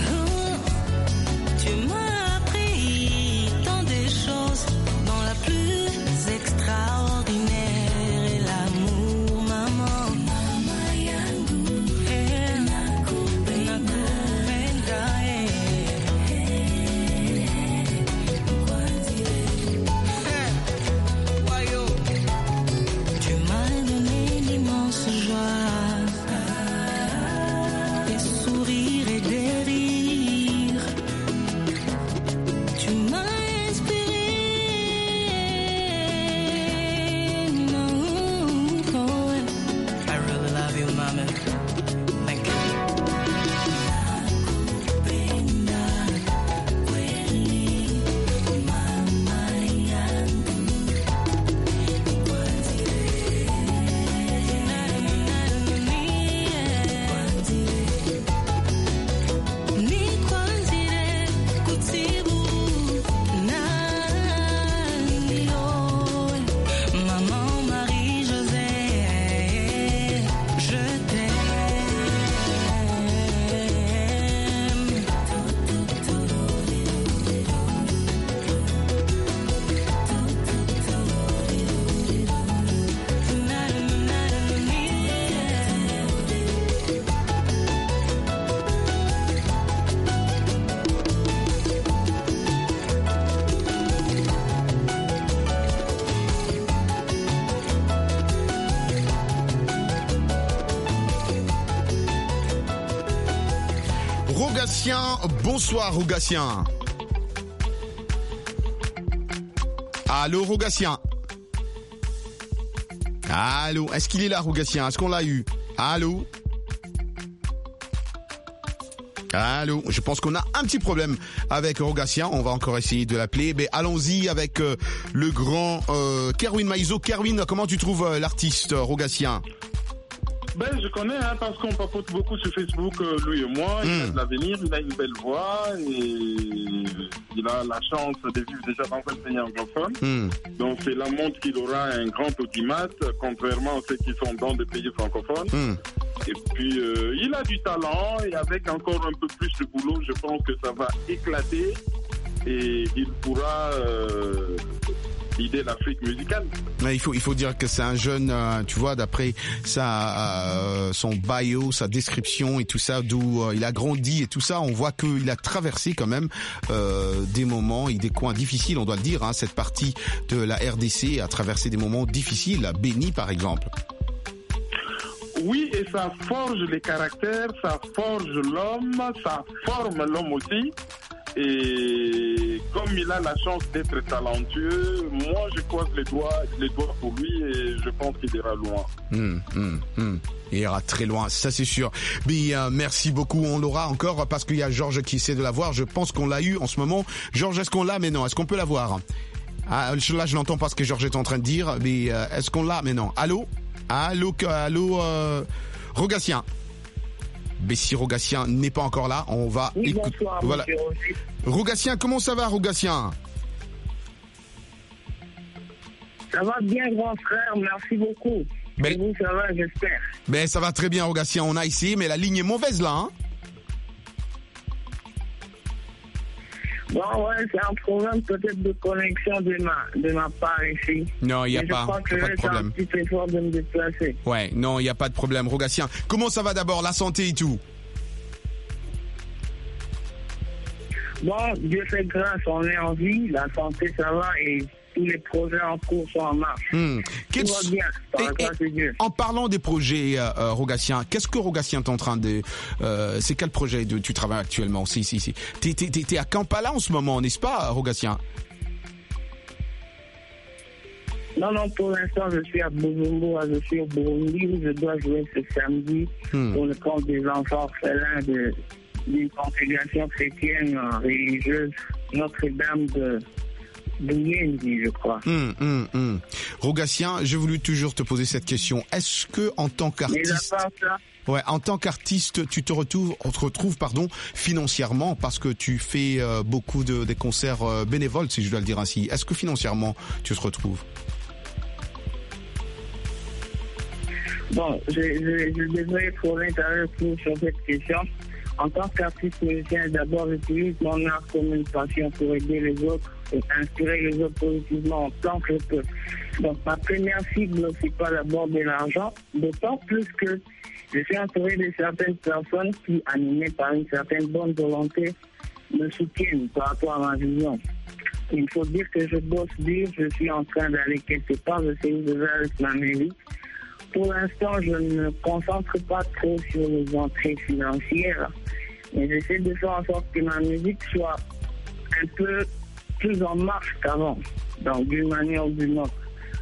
Tu m'as appris tant de choses dans la plus extraordinaire. Rogatien, bonsoir Rogatien. Allô Rogatien. Allô, est-ce qu'il est là Rogatien? Est-ce qu'on l'a eu? Allô? Allô, je pense qu'on a un petit problème avec Rogatien, on va encore essayer de l'appeler, mais allons-y avec le grand Kerwin Maizo. Kerwin, comment tu trouves l'artiste Rogatien? Ben, je connais, parce qu'on papote beaucoup sur Facebook, lui et moi. Il a de l'avenir, il a une belle voix et il a la chance de vivre déjà dans un pays anglophone. Donc, cela montre qu'il aura un grand audimat, contrairement à ceux qui sont dans des pays francophones. Et puis, il a du talent et avec encore un peu plus de boulot, je pense que ça va éclater et il pourra l'idée l'Afrique musicale. Mais il faut dire que c'est un jeune, tu vois, d'après son bio, sa description et tout ça, d'où il a grandi et tout ça, on voit qu'il a traversé quand même des moments et des coins difficiles, on doit le dire, cette partie de la RDC a traversé des moments difficiles, à Béni par exemple. Oui, et ça forge les caractères, ça forge l'homme, ça forme l'homme aussi. Et comme il a la chance d'être talentueux, moi je croise les doigts pour lui et je pense qu'il ira loin. Il ira très loin, ça c'est sûr. Mais merci beaucoup, on l'aura encore parce qu'il y a Georges qui essaie de la voir. Je pense qu'on l'a eu en ce moment. Georges, est-ce qu'on l'a? Mais non, est-ce qu'on peut la voir? Là je l'entends pas ce que Georges est en train de dire, mais est-ce qu'on l'a? Mais non. Allô, Rogatien. Mais si Rogatien n'est pas encore là, on va écouter. Voilà. Rogatien, comment ça va, Rogatien? Ça va bien, grand frère, merci beaucoup. Et vous, ça va, j'espère. Ben, ça va très bien, Rogatien. On a essayé, mais la ligne est mauvaise là, Bon, ouais, c'est un problème peut-être de connexion de ma part ici. Non, il n'y a pas de problème. Je crois que c'est un petit effort de me déplacer. Ouais, non, il n'y a pas de problème. Rogatien, comment ça va d'abord, la santé et tout? Bon, Dieu fait grâce, on est en vie, la santé ça va et tous les projets en cours sont en marche. Tout va bien, par la grâce de Dieu. En parlant des projets, Rogatien, qu'est-ce que Rogatien est en train de... c'est quel projet tu travailles actuellement? Si. T'es à Kampala en ce moment, n'est-ce pas, Rogatien? Non, pour l'instant, je suis à Bujumbura, je suis au Burundi, où je dois jouer ce samedi pour le compte des enfants orphelins d'une congrégation chrétienne religieuse Notre-Dame de Yenzi, je crois. Rogatien, j'ai voulu toujours te poser cette question. Est-ce que en tant qu'artiste, en tant qu'artiste, tu te retrouves financièrement parce que tu fais beaucoup des concerts bénévoles, si je dois le dire ainsi. Est-ce que financièrement tu te retrouves? Bon, je devrais être honnête avec vous sur cette question. En tant qu'artiste musicien, d'abord, j'utilise mon art comme une passion pour aider les autres et inspirer les autres positivement en tant que je peux. Donc, ma première cible, c'est pas d'abord de l'argent, d'autant plus que je suis entouré de certaines personnes qui, animées par une certaine bonne volonté, me soutiennent par rapport à ma vision. Il faut dire que je bosse dur, je suis en train d'aller quelque part, je sais où je vais avec ma musique. Pour l'instant, je ne me concentre pas trop sur les entrées financières, mais j'essaie de faire en sorte que ma musique soit un peu plus en marche qu'avant, donc d'une manière ou d'une autre.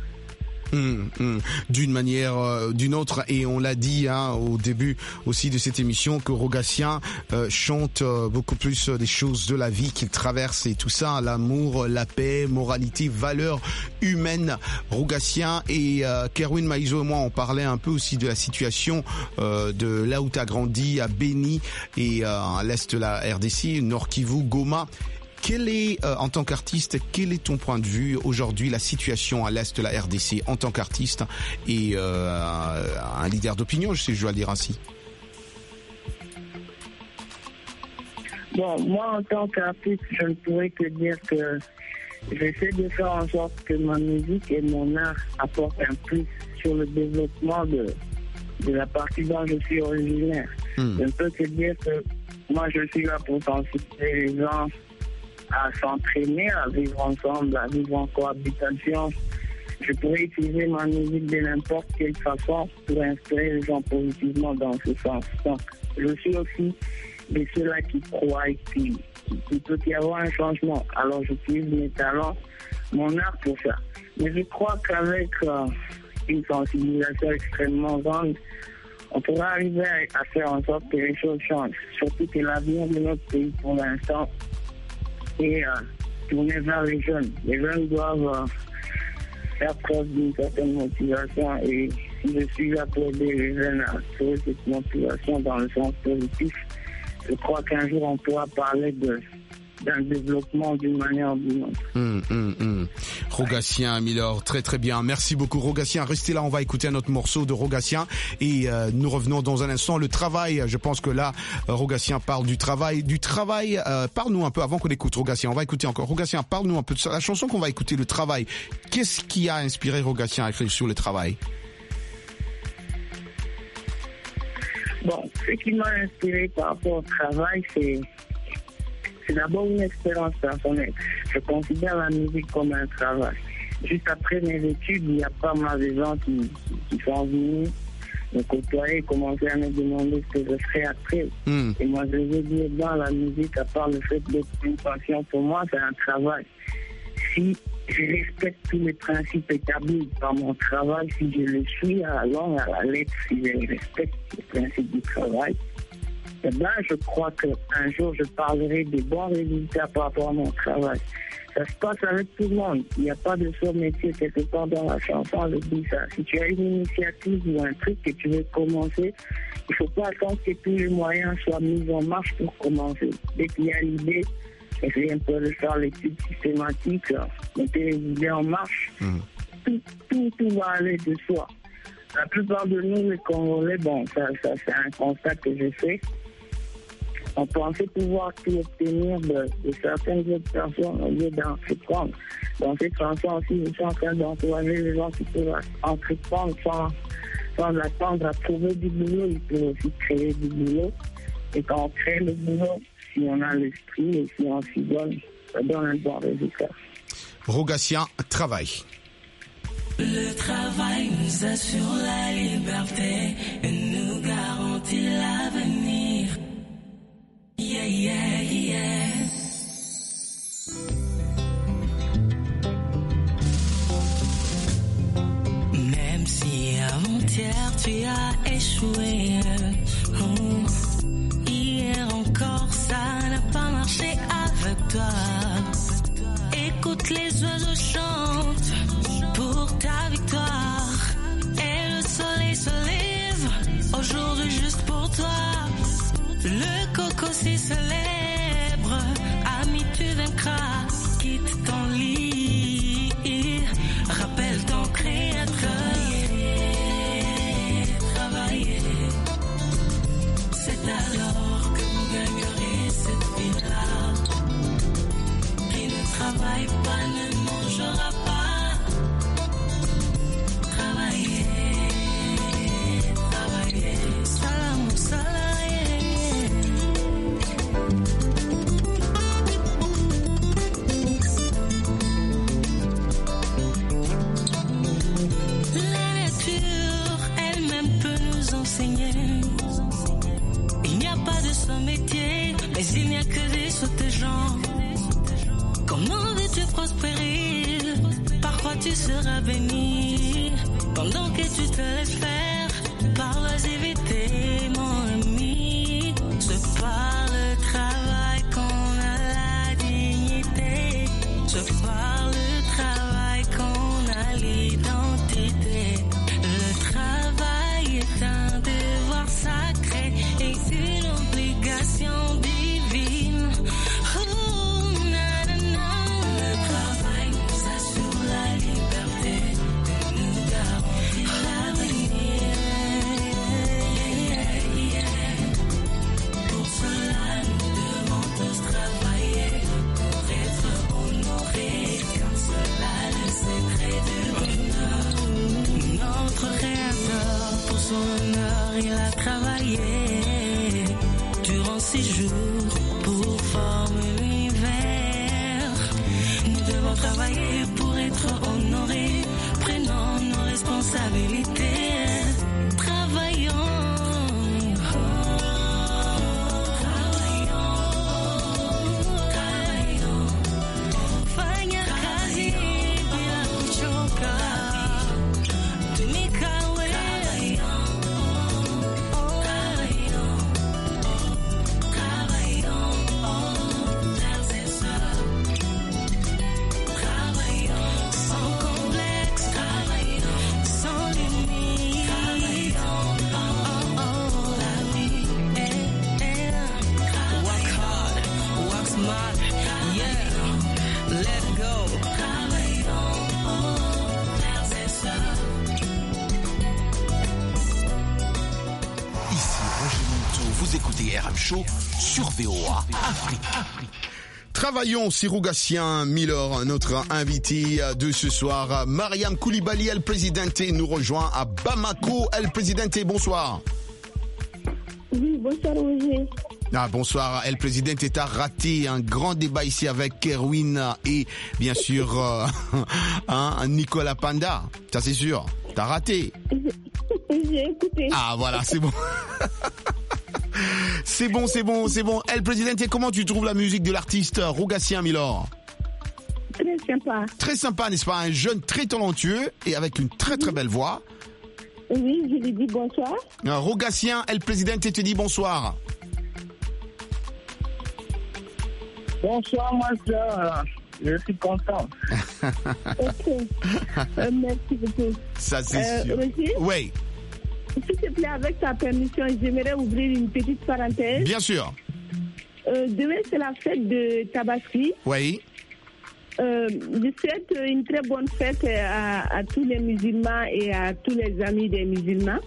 D'une manière, d'une autre, et on l'a dit au début aussi de cette émission que Rogatien chante beaucoup plus des choses de la vie qu'il traverse et tout ça, l'amour, la paix, moralité, valeurs humaines. Rogatien et Kerwin Maizo et moi on parlait un peu aussi de la situation de là où tu as grandi à Béni et à l'est de la RDC, Nord Kivu, Goma. Quel est, en tant qu'artiste, quel est ton point de vue aujourd'hui, la situation à l'est de la RDC en tant qu'artiste et un leader d'opinion, si je dois le dire ainsi? Bon, moi en tant qu'artiste, je ne pourrais que dire que j'essaie de faire en sorte que ma musique et mon art apportent un plus sur le développement de la partie dont je suis originaire. Je ne peux que dire que moi je suis là pour sensibiliser les gens à s'entraîner, à vivre ensemble, à vivre en cohabitation. Je pourrais utiliser ma musique de n'importe quelle façon pour inspirer les gens positivement dans ce sens. Donc, je suis aussi de ceux-là qui croient qu'il peut y avoir un changement. Alors j'utilise mes talents, mon art pour ça. Mais je crois qu'avec une sensibilisation extrêmement grande, on pourra arriver à faire en sorte que les choses changent. Surtout que l'avenir de notre pays pour l'instant est tourné vers les jeunes. Les jeunes doivent faire preuve d'une certaine motivation et si je suis là pour aider les jeunes à trouver cette motivation dans le sens positif, je crois qu'un jour on pourra parler d'un développement d'une manière ou d'une autre. Rogatien, Milord, très très bien. Merci beaucoup Rogatien. Restez là, on va écouter un autre morceau de Rogatien et nous revenons dans un instant. Le travail, je pense que là, Rogatien parle du travail. Parle-nous un peu avant qu'on écoute Rogatien. On va écouter encore. Rogatien, parle-nous un peu de ça. La chanson qu'on va écouter, le travail. Qu'est-ce qui a inspiré Rogatien à écrire sur le travail? Bon, ce qui m'a inspiré par rapport au travail, c'est d'abord une expérience personnelle. Je considère la musique comme un travail. Juste après mes études, il y a pas mal de gens qui sont venus me côtoyer, commencer à me demander ce que je ferais après. Et moi, je veux dire, dans la musique, à part le fait d'être une passion, pour moi, c'est un travail. Si je respecte tous les principes établis par mon travail, si je le suis à la longue, à la lettre, si je respecte les principes du travail, eh bien, je crois qu'un jour, je parlerai des bons résultats par rapport à mon travail. Ça se passe avec tout le monde. Il n'y a pas de seul métier quelque part dans la chanson, je dis ça. Si tu as une initiative ou un truc que tu veux commencer, il ne faut pas attendre que tous les moyens soient mis en marche pour commencer. Dès qu'il y a l'idée, essayer un peu de faire l'étude systématique, mettre les idées en marche, tout va aller de soi. La plupart de nous, les Congolais, bon, ça c'est un constat que je fais. On pensait pouvoir tout obtenir de certaines autres personnes au lieu d'entreprendre. Dans cette chanson aussi, je suis en train d'encourager les gens qui peuvent entreprendre sans attendre à trouver du boulot. Ils peuvent aussi créer du boulot. Et quand on crée le boulot, si on a l'esprit et si on s'y donne, ça donne un bon résultat. Rogatien, travail. Le travail nous assure la liberté et nous garantit l'avenir. Yeah, yeah, yeah. Même si avant-hier tu as échoué, hier encore ça n'a pas marché avec toi. Écoute les oiseaux chantent pour ta victoire et le soleil se lève aujourd'hui juste pour toi. Le coco si célèbre, ami tu vaincras, quitte ton lit, rappelle ton créateur. Travailler, c'est alors que vous gagnerez cette vie-là. Qui ne travaille pas ne mangera pas. Travailler, salam, salam. Il n'y a pas de son métier, mais il n'y a que des sautés-gens. Comment veux-tu prospérer? Parfois tu seras béni, pendant que tu te laisses faire par l'oisiveté, mon ami. C'est par le travail qu'on a la dignité, c'est par le travail qu'on a l'identité. Le travail est un devoir sacré et une obligation divine. Oh, na, na, na. Le travail nous assure la liberté, nous garantit l'avenir. Yeah, yeah. Pour cela, nous devons tous travailler pour être honorés, car cela le secret de bonheur. Notre créateur, pour son honneur, il a travaillé durant 6 jours pour former l'univers. Nous devons travailler pour être honorés, prenons nos responsabilités, travaillons. C'était RM Show sur VOA Afrique. Travaillons sur Rougassien Miller, notre invité de ce soir. Mariam Koulibaly, El Presidente, nous rejoint à Bamako. El Presidente, bonsoir. Oui, bonsoir Roger. Bonsoir, El Presidente. T'as raté un grand débat ici avec Kerwin et bien sûr Nicolas Panda. Ça c'est sûr. T'as raté. J'ai écouté. Voilà, c'est bon. C'est bon. El Presidente, comment tu trouves la musique de l'artiste Rougassien Miller? Très sympa. Très sympa, n'est-ce pas? Un jeune très talentueux et avec une très très belle voix. Oui, je lui dis bonsoir. Rougassien, El Presidente te dit bonsoir. Bonsoir, ma soeur. Je suis content. Ok. Merci beaucoup. Ça, c'est sûr. Roger? Oui. S'il te plaît, avec ta permission, j'aimerais ouvrir une petite parenthèse. Bien sûr. Demain, c'est la fête de Tabaski. Oui. Je souhaite une très bonne fête à tous les musulmans et à tous les amis des musulmans.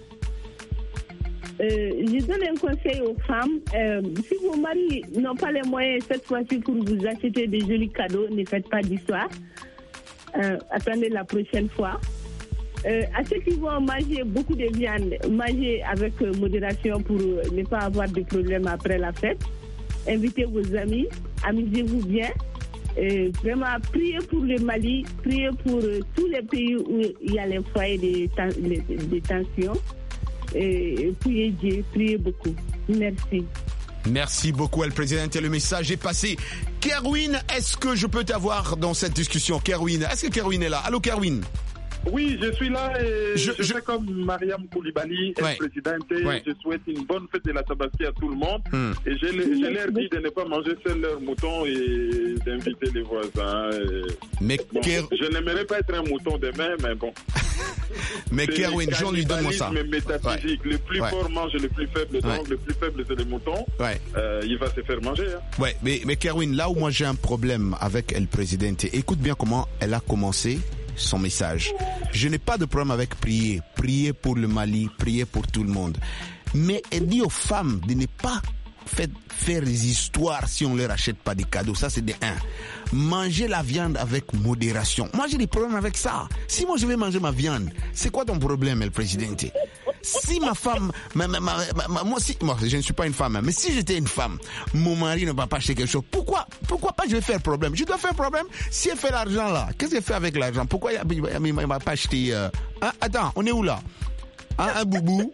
Je donne un conseil aux femmes. Si vos maris n'ont pas les moyens cette fois-ci pour vous acheter des jolis cadeaux, ne faites pas d'histoire. Attendez la prochaine fois. À ceux qui vont manger beaucoup de viande, mangez avec modération pour ne pas avoir de problème après la fête. Invitez vos amis, amusez-vous bien. Vraiment, priez pour le Mali, priez pour tous les pays où il y a les foyers de tension. Priez Dieu, priez beaucoup. Merci. Merci beaucoup, El Presidente. Le message est passé. Kerwin, est-ce que je peux t'avoir dans cette discussion? Kerwin, est-ce que Kerwin est là? Allô, Kerwin? Oui, je suis là et je fais comme Mariam Koulibaly, ouais. Presidente. Ouais. Je souhaite une bonne fête de la Tabaski à tout le monde. Et je leur dis de ne pas manger seul leurs moutons et d'inviter les voisins. Mais je n'aimerais pas être un mouton demain, mais bon. Mais Kerwin, Jean lui donne-moi ça. C'est métaphysique. Le plus fort mange le plus faible. Donc le plus faible, c'est le mouton. Il va se faire manger. Ouais, mais Kerwin, là où moi j'ai un problème avec El Presidente, écoute bien comment elle a commencé son message. Je n'ai pas de problème avec prier. Prier pour le Mali, prier pour tout le monde. Mais elle dit aux femmes de ne pas faire des histoires si on ne leur achète pas des cadeaux. Ça, c'est de 1. Manger la viande avec modération. Moi, j'ai des problèmes avec ça. Si moi, je vais manger ma viande, c'est quoi ton problème, El Presidente? Si ma femme, moi, je ne suis pas une femme, mais si j'étais une femme, mon mari ne va pas acheter quelque chose. Pourquoi pas je vais faire problème? Je dois faire problème si elle fait l'argent là. Qu'est-ce qu'elle fait avec l'argent? Pourquoi il ne va pas acheter attends, on est où là? Un boubou?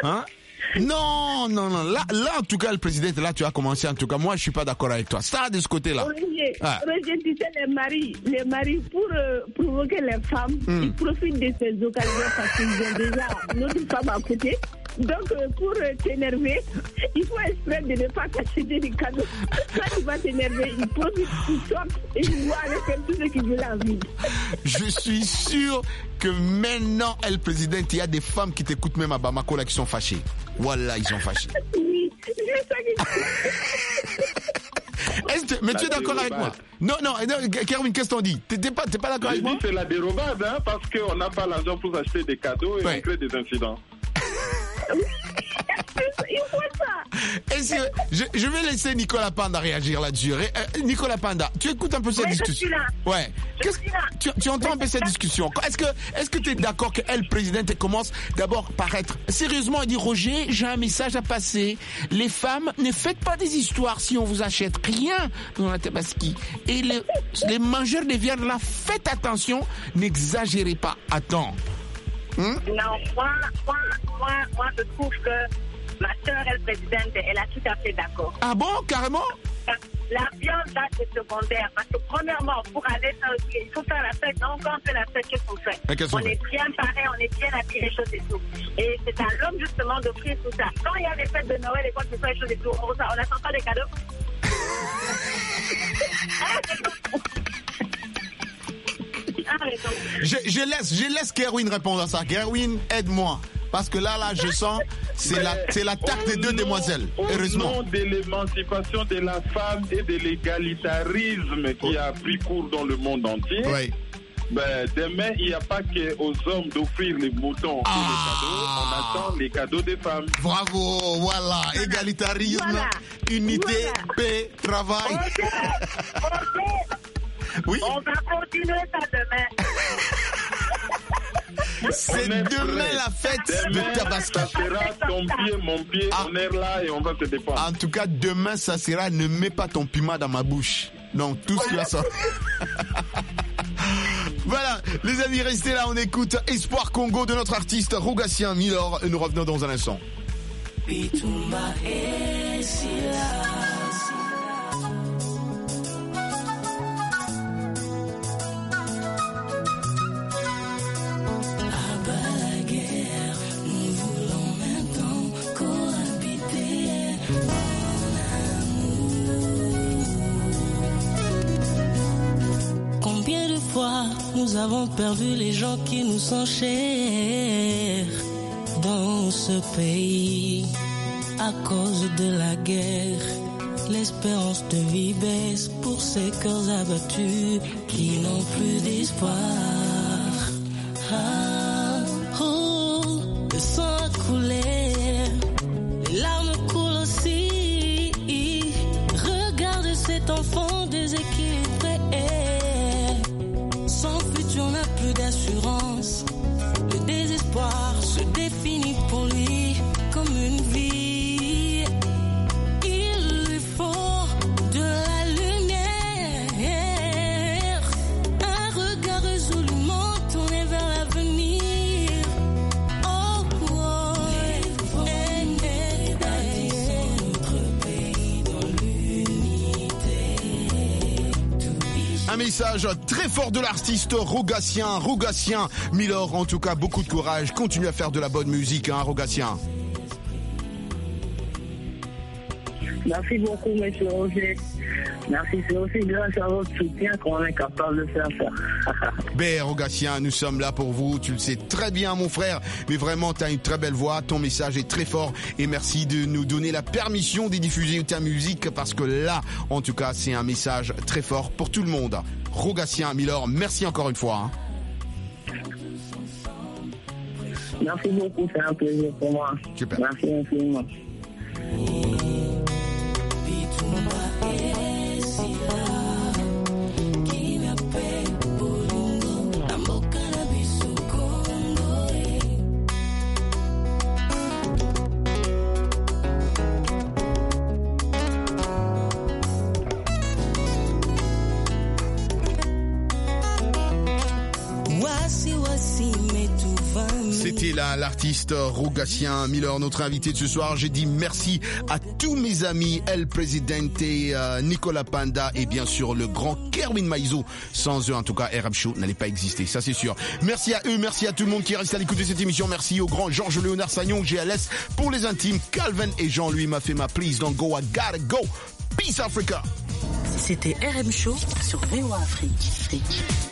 Non. Là, en tout cas, le président, là, tu as commencé. En tout cas, moi, je suis pas d'accord avec toi. Ça, de ce côté-là. Roger, tu sais, les maris, pour provoquer les femmes, ils profitent de ces occasions parce qu'ils ont déjà notre femme à côté. Donc, pour t'énerver, il faut exprès de ne pas t'acheter des cadeaux. Quand tu vas t'énerver, il profite, il sort et il va aller faire tout ce qu'il veut en vie. Je suis sûr que maintenant, El Presidente, il y a des femmes qui t'écoutent même à Bamako là qui sont fâchées. Voilà, ils sont fâchés. Oui, c'est ça mais tu es d'accord avec moi? Non, Kerwin, qu'est-ce qu'on dit? T'es pas d'accord avec moi? C'est la dérobade, parce qu'on n'a pas l'argent pour acheter des cadeaux et on crée des incidents. Il faut ça. Je vais laisser Nicolas Panda réagir là-dessus. Nicolas Panda, tu écoutes un peu cette discussion? Ouais. Tu entends un peu cette discussion? Est-ce que tu es d'accord que El Presidente commence d'abord par être sérieusement et dit Roger, j'ai un message à passer. Les femmes, ne faites pas des histoires si on vous achète rien dans la Tabaski. Et les mangeurs de viande là, faites attention, n'exagérez pas. Attends. Non, moi, je trouve que ma soeur, El Presidente, elle a tout à fait d'accord. Ah bon, carrément? La viande, là, c'est secondaire. Parce que, premièrement, pour aller faire, il faut faire la fête. Non, quand on fait la fête, qu'est-ce qu'on fait? On est bien paré, on est bien habillé, les choses et tout. Et c'est à l'homme, justement, d'offrir tout ça. Quand il y a les fêtes de Noël et quand tu fais les choses et tout, on n'attend pas des cadeaux. Je laisse Kerwin répondre à ça. Kerwin, aide-moi. Parce que là, je sens, c'est l'attaque des deux demoiselles. Heureusement. Au nom de l'émancipation de la femme et de l'égalitarisme qui a pris cours dans le monde entier, Demain, il n'y a pas qu'aux hommes d'offrir les moutons et les cadeaux. On attend les cadeaux des femmes. Bravo, voilà. Égalitarisme, unité, paix, travail. Oui. On va continuer ça demain. C'est demain la fête de Tabasco. Ça sera ton pied, mon pied. On est là et on va te défendre. En tout cas, demain, ça sera ne mets pas ton piment dans ma bouche. Donc, tout ce qui va sortir. Voilà, les amis, restez là. On écoute Espoir Congo de notre artiste Rogatien Milor. Nous revenons dans un instant. Nous avons perdu les gens qui nous sont chers dans ce pays à cause de la guerre. L'espérance de vie baisse pour ces cœurs abattus qui n'ont plus d'espoir. Le sang a coulé, les larmes coulent aussi. Regarde cet enfant déséquilibré. Sans futur, on n'a plus d'assurance. Le désespoir se définit pour lui comme une vie. Il lui faut de la lumière, un regard résolument tourné vers l'avenir. Oh, notre pays dans l'unité. Un message très fort de l'artiste Rogatien Milor. En tout cas, beaucoup de courage. Continue à faire de la bonne musique, hein, Rogatien. Merci beaucoup, monsieur Roger. Merci, c'est aussi grâce à votre soutien qu'on est capable de faire ça. Rogatien, nous sommes là pour vous. Tu le sais très bien, mon frère. Mais vraiment, tu as une très belle voix. Ton message est très fort. Et merci de nous donner la permission de diffuser ta musique. Parce que là, en tout cas, c'est un message très fort pour tout le monde. Rogatien Milor, merci encore une fois. Merci beaucoup, c'est un plaisir pour moi. Super. Merci infiniment. C'était là l'artiste Rogatien Milor, notre invité de ce soir. J'ai dit merci à tous mes amis, El Presidente, Nicolas Panda et bien sûr le grand Kerwin Maizo. Sans eux, en tout cas, RM Show n'allait pas exister, ça c'est sûr. Merci à eux, merci à tout le monde qui reste à l'écoute de cette émission. Merci au grand Georges-Léonard Sagnon, GLS pour les intimes. Calvin et Jean-Louis m'a fait ma please don't go, I gotta go. Peace Africa. C'était RM Show sur VOA Afrique.